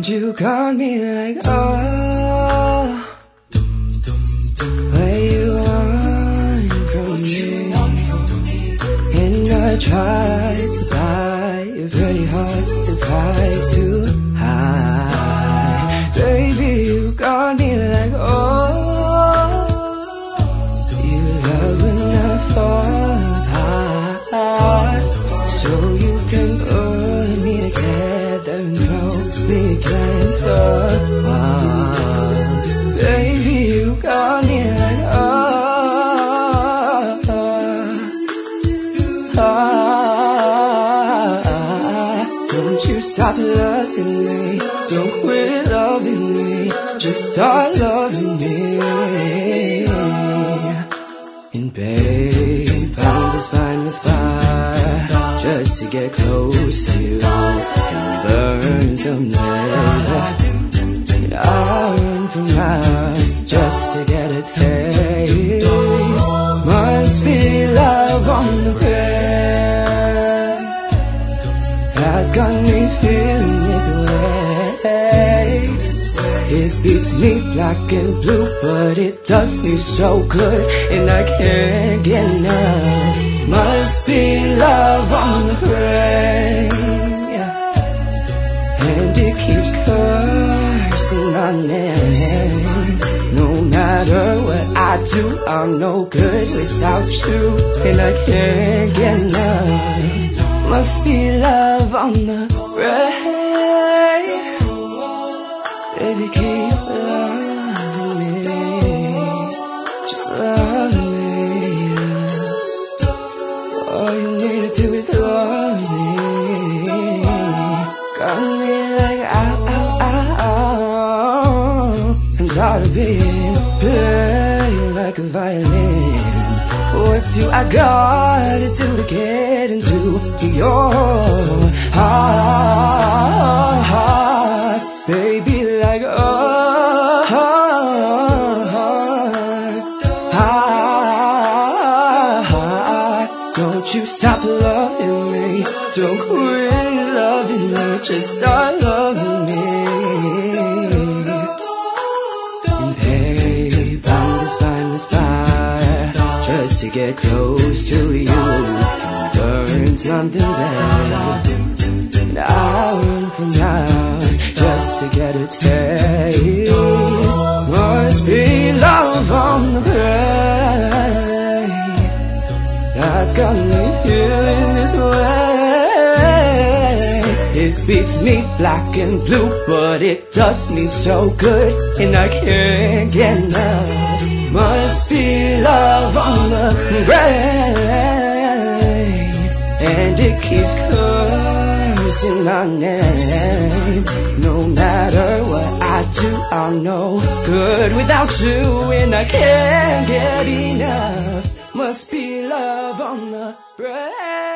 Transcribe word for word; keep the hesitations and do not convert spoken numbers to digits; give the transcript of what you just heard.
And you got me like, oh, where you want from me? And I tried to buy a very hard, the price too high. Baby, you got me like, oh, you love when I fall apart, so you can put me together and throw me against the wall. Baby, you got me like, oh, oh, oh. Don't you stop loving me, don't quit loving me, just start loving me. And babe, I'm just fine with fire, just to get close to you, can burn someday. And I'll run from house just to get a taste. Must be love on the brain that got me feeling this way. It beats me black and blue, but it does me so good, and I can't get enough. Must be love on the brain, yeah. And it keeps cursing my name. No matter what I do, I'm no good without you, and I can't get enough. Must be love on the brain. Baby, keep loving me, just love me. All you need to do is love me. Got me like, ow, ow, ow, ow. I'm tired of being played like a violin. What do I gotta do to get into your heart? Baby, like, oh, oh, oh, oh. Don't you stop loving me, don't quit loving me, just start loving me. And babe, I'm just fine with fire, just to get close to you, can burn something better. And I'll run from house just to get a taste. Must be love on the brain that's got me feeling this way. It beats me black and blue, but it does me so good, and I can't get enough. Must be love on the brain, and it keeps cursing my name. No matter what I do, I'm no good without you, and I can't get enough. Must be love on the brain.